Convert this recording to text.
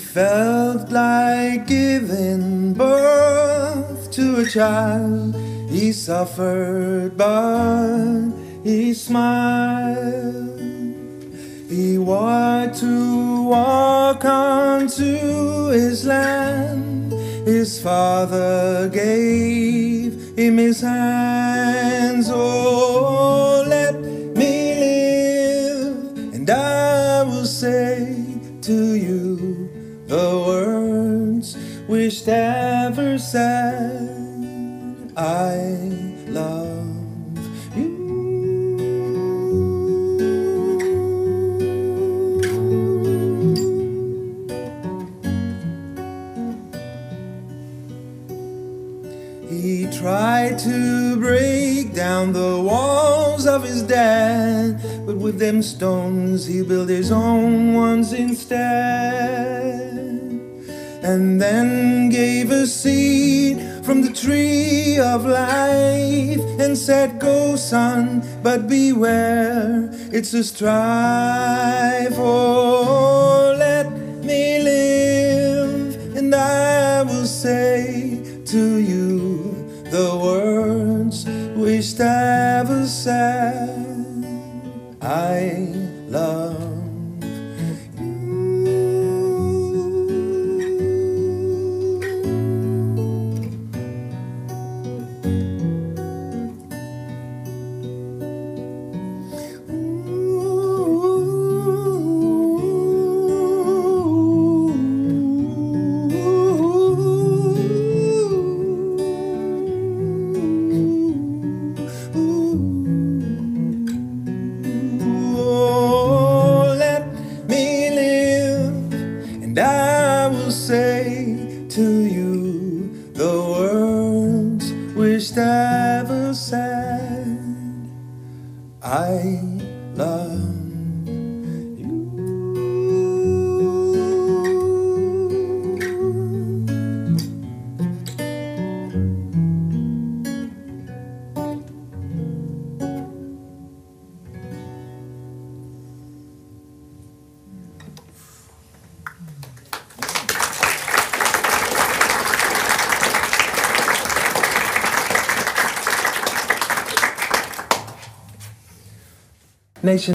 felt like giving birth to a child. He suffered, but he smiled. He wanted to walk onto his land. His father gave him his hands. Oh, let me live, and I will say to you the words which never said. I love you. He tried to break down the walls of his dad, but with them stones he built his own ones instead. And then gave a seed from the tree of life and said, go son, but beware, it's a strife. Oh, let me live, and I will say to you the words which never said. I love you. And I will say to you the words which never said. I love you. Nation.